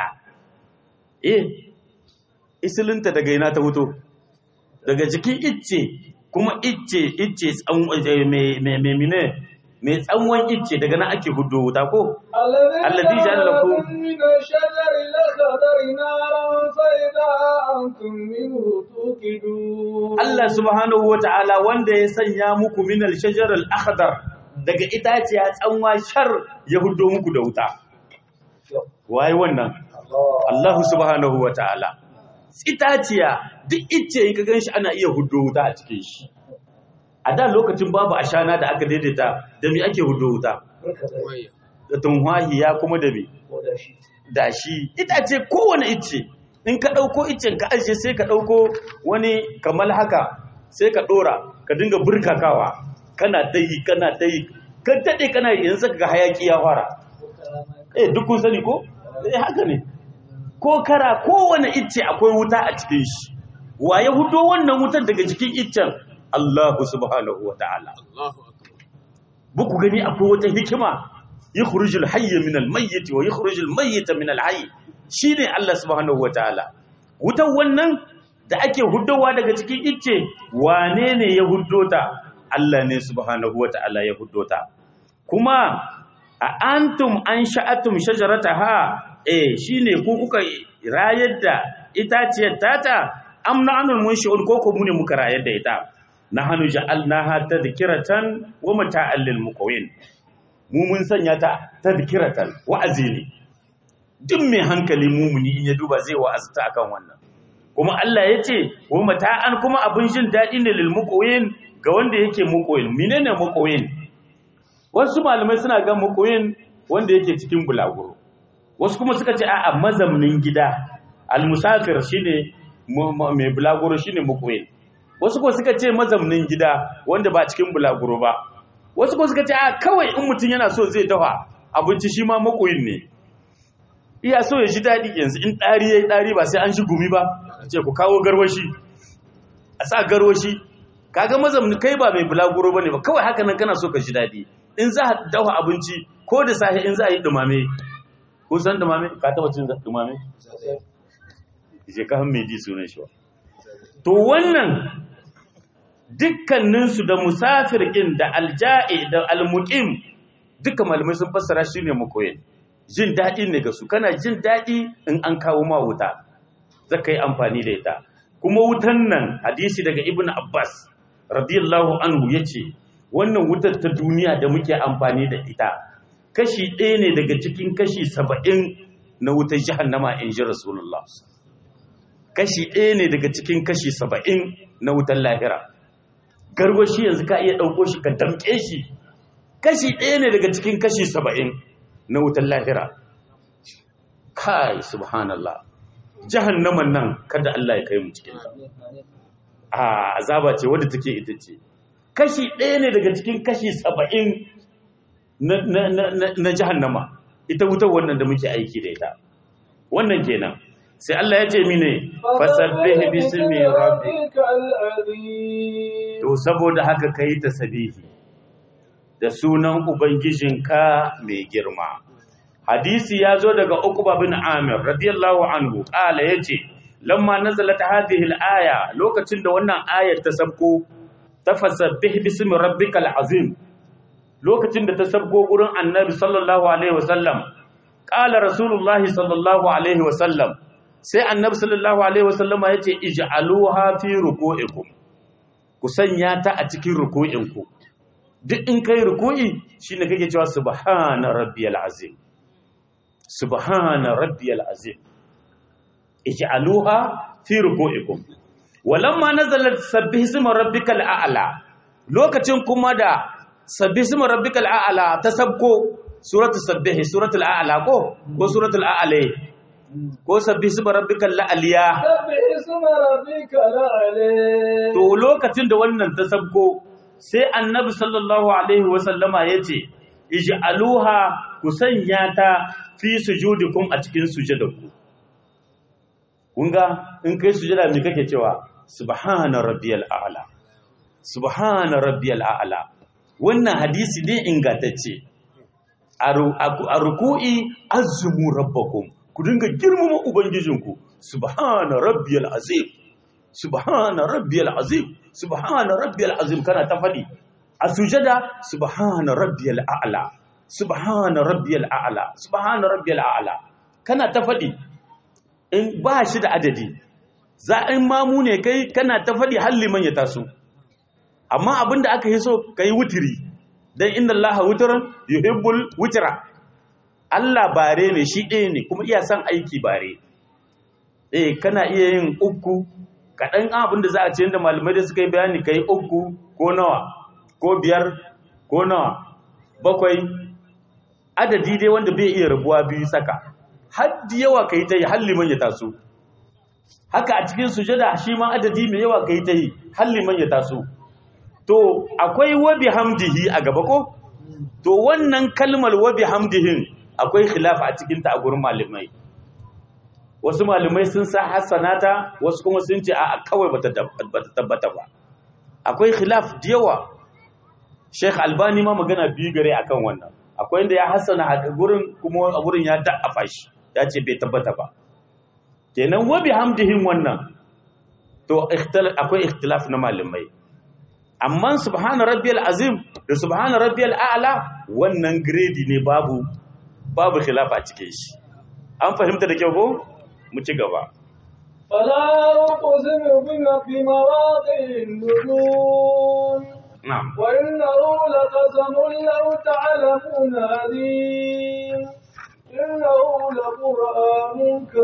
Eh isilinta daga ina ta wuto? Daga jikin icce, kuma icce icce tsan me me me mine me tsanwan icce daga nan ake hudo wuta ko? Alladhi ja'ala lakum min ash-shajari al-akhdari naran fa idha antum minhu tuqidun. Allah subhanahu wa ta'ala wanda ya sanya muku min al-shajar al-akhdar daga itaciya tsanwa shar ya hudo muku da wuta. Waye wannan? Allah subhanahu wa ta'ala. Itaciya duk icce ka ganshi ana iya hudo wuta a cikin shi. A da lokacin babu ashana da aka daidaita da me ake hudo wuta? Da tunwahiya kuma da me? Da shi. Itace kowane icce in ka ɗauko iccen ka ajiye sai ka ɗauko wani kamar haka sai ka ɗora ka dinga burkakawa. Kana ta yi kana ta yi kan daɗe kana yi yanzu ga hayaki ya fara. Eh duk kun sani ko? Eh haka ne. Ko kara kowane icce akwai wuta a cikin shi. Wa ya hudo wannan wutar daga jikin iccen? Allah subhanahu wa ta'ala. Buku gani akwai wata hikima, yukhrujul hayya min al-mayyit wa yukhrujul mayyita min al-hayy. Shine Allah subhanahu wa ta'ala. Wutar wannan da ake huddowa daga cikin icce, wane ne ya huddo ta? Allah ne subhanahu wa ta'ala ya huddo ta. Kuma a antum ansha'atum shajarataha, eh shine ku kuka rayar da itaciyar tata, am na'anul munshi'un ko ko mu ne muka rayar da ita. Nahnu ja'alnaha tadhkiratan wa mata'al lil muqawin. Mu mun sanya ta tadhkiratan, wa'azi ne. Duk mai hankali mumuni in ya duba zai wa'azta akan wannan. Kuma Allah yace wa mata'an kuma abun jin dadi ne lil muqawin ga wanda yake muqawin. Menene muqawin? Wasu malamai suna ga muqawin wanda yake cikin bulaguro. Wasu kuma suka ce a'a mazamnin gida. Al-musafir shine mai bulaguro shine muqawin. Wasu ko suka ce mazamnin gida wanda ba cikin bulaguro ba. Wasu ko suka ce a kawai in mutum yana so zai dafa abinci shi ma makoyin ne. Iya so ya ji daɗi yanzu in ɗari ya yi ɗari ba sai an shi gumi ba. Ce ku kawo garwashi. A sa garwashi. Kaga mazamnin kai ba mai bulaguro ba ne ba. Kawai haka nan kana so ka ji daɗi. In za a dafa abinci ko da safe in za a yi ɗumame. ko san dumame ka taba cin dumame je ka han mai di sunan shi to wannan dukkaninsu da musafir ɗin da alja'i da almuqim duka malamai sun fassara shi ne makoyin jin daɗi ne ga su kana jin daɗi in an kawo ma wuta zaka yi amfani da ita kuma wutan nan hadisi daga ibnu abbas radiyallahu anhu yace wannan wutar ta duniya da muke amfani da ita kashi ɗaya ne daga cikin kashi saba'in na wutar jahannama in ji rasulullah kashi ɗaya ne daga cikin kashi saba'in na wutar lahira garwashi yanzu ka iya ɗauko shi ka damƙe shi kashi ɗaya ne daga cikin kashi saba'in na wutar lahira kai subhanallah jahannaman nan kada Allah ya kai mu cikin ta a azaba ce wadda take ita ce kashi ɗaya ne daga cikin kashi saba'in na, na, na, na, na jahannama ita wutar wannan da muke aiki da ita wannan kenan sai Allah ya ce mine fasabbih bismi rabbikal azim to saboda haka kai tasbihi da sunan ubangijinka mai girma hadisi yazo daga Uqba bin Amir radiyallahu anhu kala yace lamma nazalat hadhihi al-aya lokacin da wannan ayar ta sabko tafasabbih bismi rabbikal azim lokacin da ta sabko gurin annabi sallallahu alaihi wasallam qala rasulullahi sallallahu alaihi wasallam sai annabi sallallahu alaihi wasallama yace ij'aluha fi ruku'ikum ku sanya ta a cikin ruku'inku duk in kai ruku'i shine kake cewa subhana rabbiyal azim subhana rabbiyal azim ij'aluha fi ruku'ikum walamma nazalat sabbih isma rabbikal a'la lokacin kuma da sabbih isma rabbikal a'la ta sabko suratul sabbih suratul a'la ko ko suratul a'la ko sabbi isma rabbikal la'aliya sabbi isma rabbikal la'aliya to lokacin da wannan ta sabko sai annabi sallallahu alaihi wa sallama yace ij'aluha ku sanya ta fi sujudikum a cikin sujudanku kun ga in kai sujada me kake cewa subhana rabbiyal a'la subhana rabbiyal a'la wannan hadisi ne ingantacce a ruku'i azmu rabbakum ku dinga girmama ubangijinku subhana rabbiyal azim subhana rabbiyal azim subhana rabbiyal azim kana ta fadi a sujada subhana rabbiyal a'la subhana rabbiyal a'la subhana rabbiyal a'la kana ta fadi in ba shi da adadi za in mamu ne kai kana ta fadi har liman ya taso amma abinda aka yi so kai wutiri dan inna allaha wutran yuhibbul wutra Allah bare ne shi ɗaya ne kuma iya son aiki bare eh kana iya yin uku kaɗan abin da za a ce yadda malamai da suka yi bayani ka yi uku ko nawa ko biyar ko nawa bakwai adadi dai wanda bai iya rabuwa biyu saka haddi yawa ka yi ta yi halliman ya taso haka a cikin sujada shi ma adadi mai yawa ka yi ta yi halliman ya taso to akwai wabi hamdihi a gaba ko to wannan kalmar wabi hamdihin akwai khilaf a cikinta a gurin malamai wasu malamai sun sa hassanata wasu kuma sun ce a kawai bata tabbata ba akwai khilaf da yawa Sheikh Albani ma magana biyu gare akan wannan akwai inda ya hassana a gurin kuma a gurin ya da'afa shi ya ce bai tabbata ba kenan wa bihamdihin wannan to akwai ikhtilaf na malamai amma subhana rabbiyal azim da subhana rabbiyal a'la wannan grade ne babu babu khilaf a cikin shi an fahimta da kyau ko mu ci gaba فلا أقسم بمواقع النجوم نعم وإنه لقسم لو تعلمون عظيم إنه لقرآن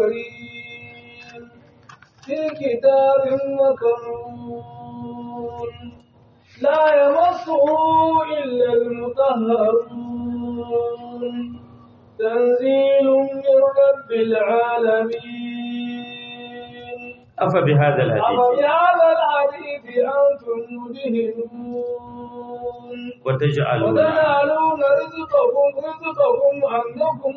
كريم في كتاب مكنون لا يمسه إلا المطهرون تنزيل من رب العالمين أفبهذا الحديث أفبهذا الحديث أنتم مدهنون وتجعلون وتجعلون رزقكم رزقكم أنكم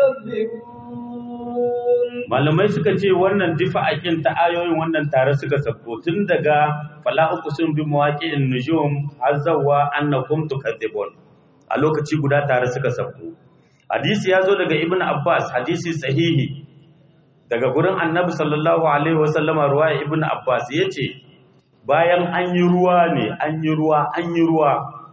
تكذبون malamai suka ce wannan difa'akin ta ayoyin wannan tare suka sabbo tun daga fala uqsim bi mawaqi'in nujum azzawa annakum tukadzibun a lokaci guda tare suka sabbo hadisi ya zo daga ibn Abbas, hadisi sahihi daga gurin annabi sallallahu alaihi wasallama, ruwaya ibn Abbas ya ce bayan an yi ruwa ne an yi ruwa an yi ruwa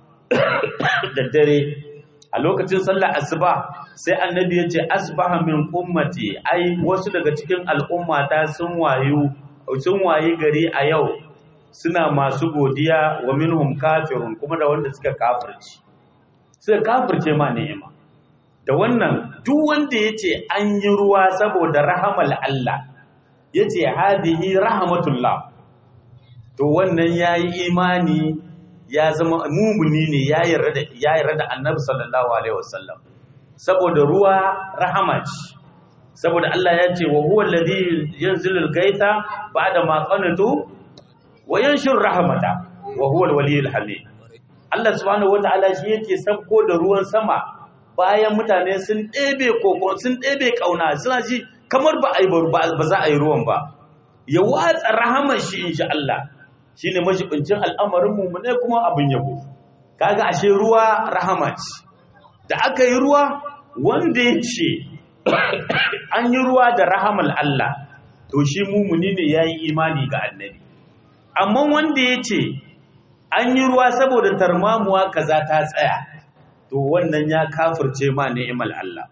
da dare a lokacin sallar asuba sai annabi ya ce asbaha min ummati, ai wasu daga cikin al'ummata sun wayu sun wayi gari a yau suna masu godiya, wa minhum kafirun, kuma da wanda suka kafirci suka kafirce ma ni'ima. Da wannan duk wanda yace an yi ruwa saboda rahamal Allah, yace hadihi rahmatullah, to wannan yayi imani, ya zama mumuni ne, ya yarda da ya yarda da Annabi sallallahu alaihi wasallam, saboda ruwa rahama ce, saboda Allah ya ce wa huwa alladhi yanzilul gaita ba'da ma qanatu wa yanshur rahmata wa huwa alwaliyul hamid. Allah subhanahu wataala shi yake sabko da ruwan sama bayan mutane sun ɗebe koko sun ɗebe kauna, suna ji kamar ba a yi ba za a yi ruwan ba, ya watsa rahamar shi insha Allah, shine majibincin al'amarin mu ne kuma abin yabo. Kaga ashe ruwa rahama ce. Da aka yi ruwa, wanda ya ce an yi ruwa da rahamal Allah, to shi mumuni ne yayi imani ga annabi. Amma wanda ya ce an yi ruwa saboda tarmamuwa kaza ta tsaya, to wannan ya kafirce ma ni'mal Allah.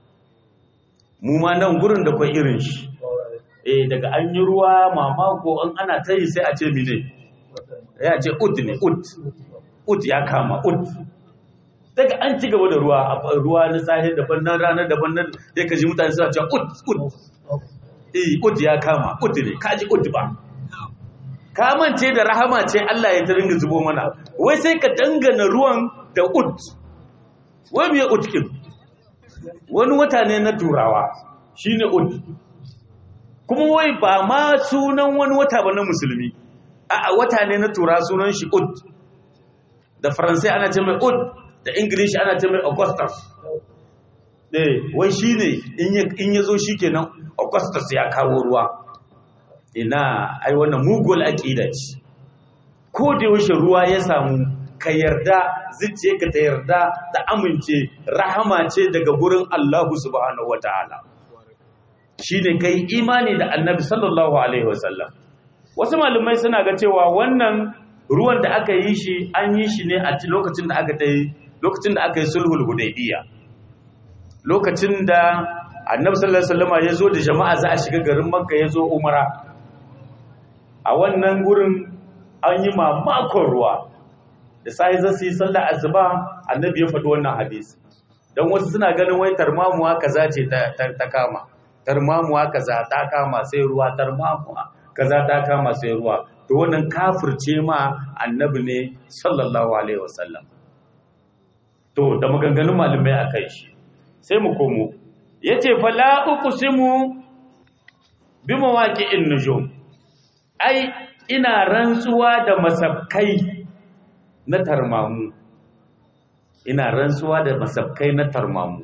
Mu ma nan gurin da kwai irin shi, eh daga an yi ruwa mamako an ana tayi sai a ce mine, ya ce ut ne ut ut ya kama ut. Daga an ci gaba da ruwa, ruwa na sahi daban nan ranar daban nan, sai ka ji mutane suna cewa ut ut eh ut ya kama ut ne, ka ji ut ba, ka mance da rahama ce Allah ya ta ringa zubo mana, wai sai ka dangana ruwan da ut. Wai me ut kin? Wani wata ne na turawa shine ut, kuma wai ba ma sunan wani wata ba na musulmi, a wata ne na tura sunan shi ut. Da faransai ana ce mai ut, da ingilishi ana ce mai augustus. Eh wai shine in ya zo shikenan augustus ya kawo ruwa. Ina ai wannan mugul aqida ce. Ko da yaushe ruwa ya samu, ka yarda, zuciyarka ta yarda, ta amince rahama ce daga gurin Allah subhanahu wataala. Shine kai imani da Annabi sallallahu alaihi wasallam. Wasu malumai suna ga cewa wannan ruwan da aka yi shi an yi shi ne a lokacin da aka tayi lokacin da aka yi sulhul hudaybiya, lokacin da Annabi sallallahu alaihi wasallam ya zo da jama'a za a shiga garin Makka, ya zo umara. A wannan gurin an yi mamakon ruwa, da sai za su yi sallar asuba, Annabi ya faɗi wannan hadisi. Dan wasu suna ganin wai tarmamuwa kaza ce ta, ta, ta kama, tarmamuwa kaza ta kama sai ruwa, tarmamuwa kaza ta kama sai ruwa. To wannan kafirce ma Annabi ne sallallahu alaihi wasallam. To da maganganun malamai akai shi, sai mu komo. Yace fala uqsimu bi mawaqi'in nujum, ai ina rantsuwa da masabkai na tarmamu, ina rantsuwa da masabkai na tarmamu.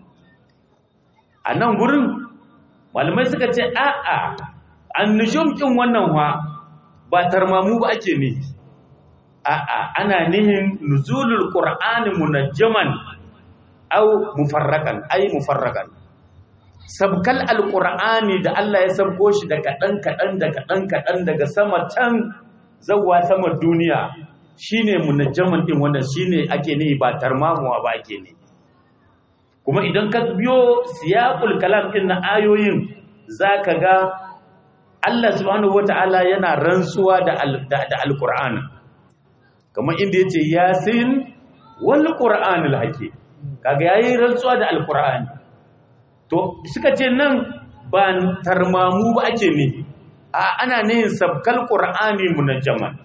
A nan gurin malamai suka ce a'a, annujum kin wannan wa ba tarmamu ba ake ne, a'a ana nihin nuzulul qur'ani munajjaman aw mufarrakan, ai mufarrakan, sabkal alqur'ani da Allah ya sabko shi da kadan kadan da kadan kadan daga sama can zawwa sama duniya, shine munajjaman din wannan, shine ake ne ba tarmamuwa ba ake ne. Kuma idan ka biyo siyaqul kalam din na ayoyin, zaka ga Allah subhanahu wataala yana rantsuwa da da alqur'ani, kamar inda yace yasin wal qur'anil hakim, kaga yayi rantsuwa da alqur'ani. To suka ce nan ba tarmamu ba ake ne, a ana ne sabkal qur'ani munajjaman.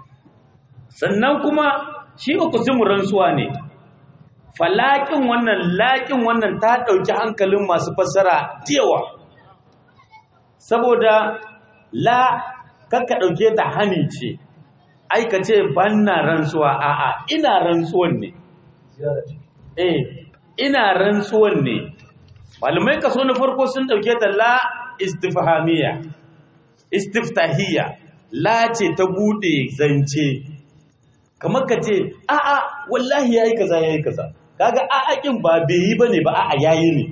Sannan kuma shi uqsimu rantsuwa ne, falakin wannan lakin wannan ta dauki hankalin masu fassara diyawa, saboda la kakka dauke ta hani ce, ai ka ce banna rantsuwa, a'a ina rantsuwan ne, eh ina rantsuwan ne. Malamai kaso na farko sun dauke ta la istifhamiyya, istiftahiyya, la ce ta bude zance, kamar ka ce a'a wallahi yayi kaza yayi kaza, kaga a'akin ba bai yi bane ba a'a yayi ne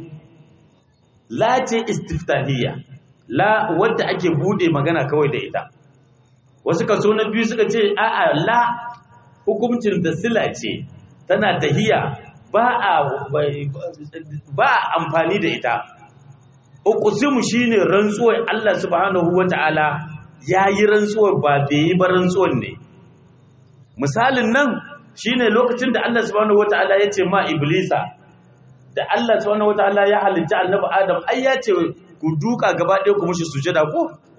la ce istiftahiyya la wadda ake bude magana kawai da ita wasu kaso na biyu suka ce a'a la hukuncin da sila ce tana tahiya ba a ba amfani da ita uqsimu shine rantsuwar Allah subhanahu wataala yayi rantsuwar ba bai yi ba rantsuwar ne misalin nan shine lokacin da Allah subhanahu wataala ya ce ma iblisa da Allah subhanahu wataala ya halitta annabi Adam ai ya ce ku duka gaba ɗaya ku mushi sujada ko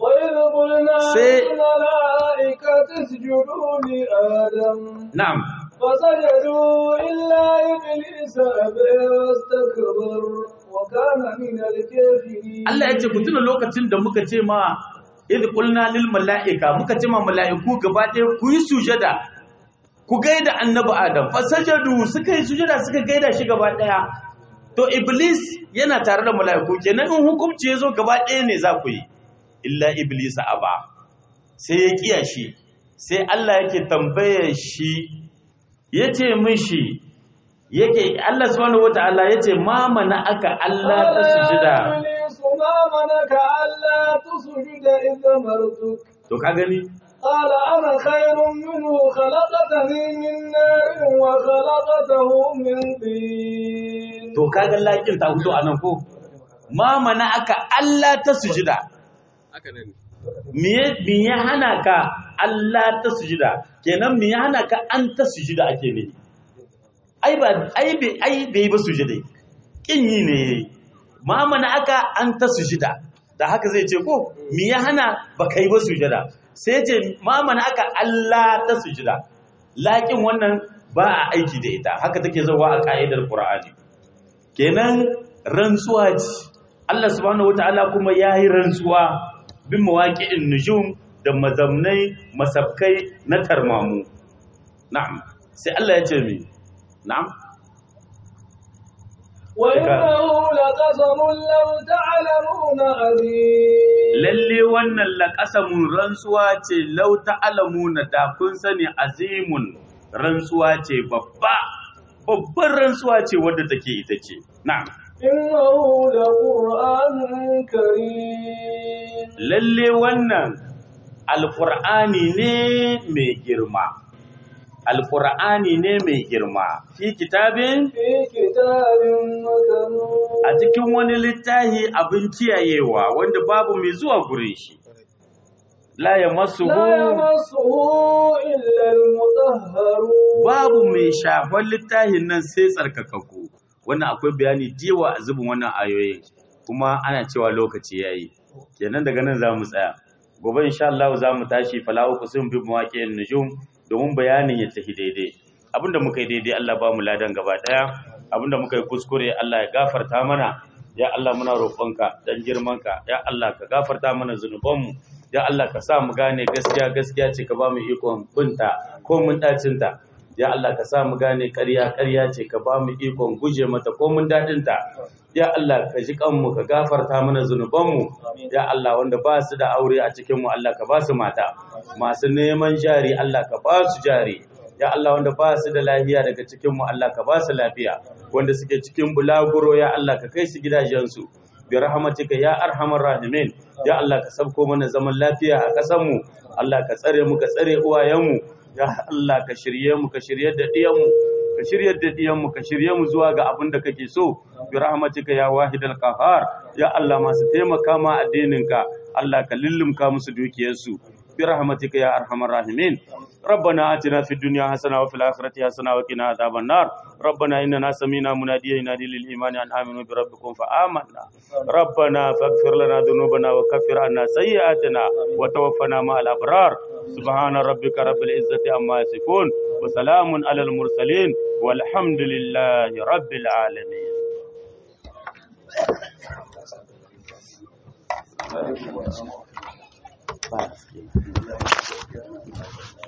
sai malaikatu sujudu li adam na'am fasajadu illa iblisa aba wastakbar wa kana min al-kafirin Allah ya ce ku tuna lokacin da muka ce ma idh qulna lil malaika muka ce ma malaiku gaba ɗaya ku yi sujada ku gaida annabi Adam fasajadu suka yi sujada suka gaida shi gaba ɗaya to iblis yana tare da mala'iku kenan in hukunci yazo gaba ɗaya ne za ku yi illa iblis aba sai ya kiya shi sai Allah yake tambaye shi yace mishi yake Allah subhanahu wataala yace ma mana aka Allah ta sujuda ma manaka alla tusjuda idh amartuk to ka gani قال أنا خير منه خلقتني من نار وخلقته من طين to kaga lakin ta fito anan ko ma mana aka Allah ta sujuda haka ne me me ya hana ka Allah ta sujuda kenan me ya hana ka an ta sujuda ake ne ai ba ai bai ai bai ba sujuda kin yi ne ma mana aka an ta sujuda da haka zai ce ko me ya hana ba kai ba sujuda sai ce ma mana aka Allah ta sujuda lakin wannan ba a aiki da ita haka take zawa a ka'idar Qur'ani kenan rantsuwa ce Allah subhanahu wataala kuma yayi rantsuwa bin mawaqi'in nujum da mazamnai masabkai na tarmamu na'am sai Allah ya ce mi na'am wa innahu laqasamun law ta'lamuna azim lalle wannan laqasamun rantsuwa ce law ta'lamuna da kun sani azimun rantsuwa ce babba babban rantsuwa ce wadda take ita ce na'am innahu laqur'anun karim lalle wannan alqur'ani ne mai girma alqur'ani ne mai girma fi kitabin fi kitabin makanun a cikin wani littafi abin kiyayewa wanda babu mai zuwa gurin shi la yamassuhu la yamassuhu illa al-mutahharun babu mai shafan littafin nan sai tsarkakakku wannan akwai bayani diwa a zubin wannan ayoyi kuma ana cewa lokaci yayi kenan daga nan zamu tsaya gobe insha Allah zamu tashi falahu kusum bi mawaqi'in nujum domin bayanin ya tafi daidai abinda muka yi daidai Allah ba mu ladan gaba daya abinda muka yi kuskure Allah ya gafarta mana ya Allah muna roƙonka dan girmanka ya Allah ka gafarta mana zunubanmu ya Allah ka sa mu gane gaskiya gaskiya ce ka ba mu ikon binta ko mun dacinta ya Allah ka sa mu gane ƙarya ƙarya ce ka ba mu ikon guje mata ko mun dadinta ya Allah ka ji kanmu ka gafarta mana zunubanmu ya Allah wanda ba su da aure a cikin mu Allah ka ba su mata masu neman jari Allah ka ba su jari ya Allah wanda ba su da lafiya daga cikin mu Allah ka ba su lafiya wanda suke cikin bulaguro ya Allah ka kai su gidajensu bi rahmatika ya arhamar rahimin ya Allah ka sabko mana zaman lafiya a ƙasar mu Allah ka tsare mu ka tsare uwayen mu ya Allah ka shirye mu ka shirye da diyan mu ka shirye da diyan mu ka shirye mu zuwa ga abin da kake so bi rahmatika ya wahidal qahar ya Allah masu taimaka ma addininka Allah ka lullumka musu dukiyarsu برحمتك يا أرحم الراحمين ربنا آتنا في الدنيا حسنة وفي الآخرة حسنة وقنا عذاب النار ربنا إننا سمينا مناديا ينادي للإيمان أن آمنوا بربكم فآمنا ربنا فاغفر لنا ذنوبنا وكفر عنا سيئاتنا وتوفنا مع الأبرار سبحان ربك رب العزة عما يصفون وسلام على المرسلين والحمد لله رب العالمين Thank you.